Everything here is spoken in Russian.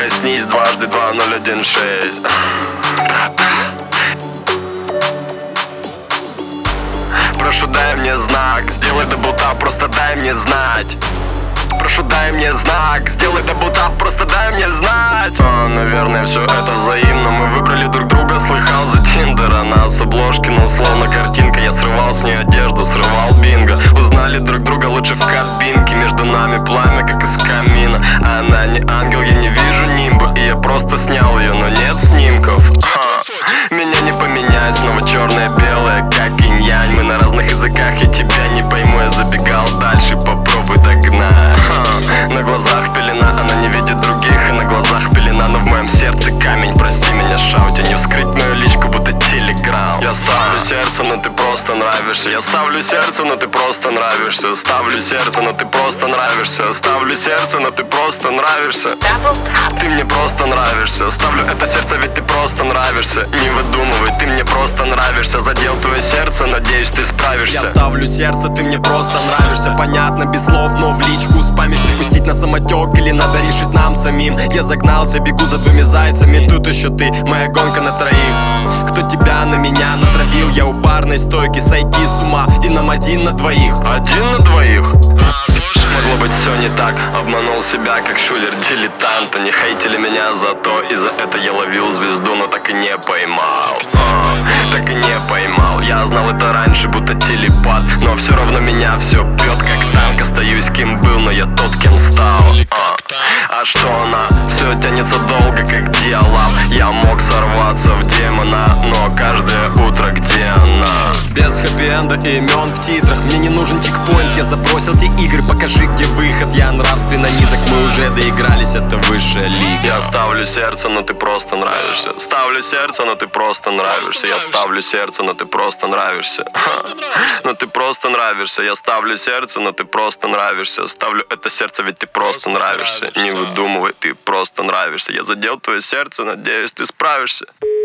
Проснись дважды 2016. Прошу, дай мне знак, сделай дабл-тап, просто дай мне знать. Прошу, дай мне знак, сделай дабл-тап, просто дай мне знать. Наверное, все это взаимно. Мы выбрали друг друга, слыхал за Тиндера. Нас обложки, но словно картинка. Я срывал с нее одежду, срывал бинго. Узнали друг друга лучше в кабинке. Между нами пламя, как из камина. Она не ангел, я не вижу нимба. И я просто снял ее, но нет снимков. Меня не поменять, снова черное-белое, как инь-янь. Мы на разных языках, я тебя не пойму. Я забегал дальше, попробуй догнать. На глазах пелена, она не видит других. И на глазах пелена, но в моем сердце камень. Прости меня, шаути, не вскрыть мою личку, будто телеграм. Я ставлю сердце, но ты просто нравишься. Я ставлю сердце, но ты просто нравишься. Ставлю сердце, но ты просто нравишься. Ставлю сердце, но ты просто нравишься. Ты мне просто нравишься. Ставлю это сердце, ведь ты просто нравишься. Не выдумывай, ты мне просто нравишься. Задел твое сердце, надеюсь, ты справишься. Я ставлю сердце, ты мне просто нравишься. Понятно, без слов, но в личку спамишь. Ты пустить на самотек или надо решить нам самим? Я загнался, бегу за двумя зайцами. Тут еще ты, моя гонка на троих. Кто тебя на меня натравил? Я у барной стойки сойти с ума. И нам один на двоих. Один на двоих? Могло быть все не так. Обманул себя, как шулер дилетант. Они хейтили меня за то, и за это я ловил звезду, но так и не поймал. Так и не поймал. Я знал это раньше, будто телепат. Но все равно меня все бьет, как танк. Остаюсь кем был, но я тот, кем стал. А что она? Все тянется долго, как диалаб. Я мог сорваться в демона, но каждое утро где она? Без хэппи-энда и имен в титрах. Мне не нужен чекпоинт, я забросил те игры. Покажи, где выход, я нравственно низок. Мы уже доигрались, это высшая лига. Я ставлю сердце, но ты просто нравишься. Ставлю сердце, но ты просто нравишься. Я ставлю сердце, но ты просто нравишься. Но ты просто нравишься. Я ставлю сердце, но ты просто нравишься. Ставлю это сердце, ведь ты просто нравишься. Не выдумывай, ты просто нравишься. Я задел твое сердце, надеюсь, ты справишься.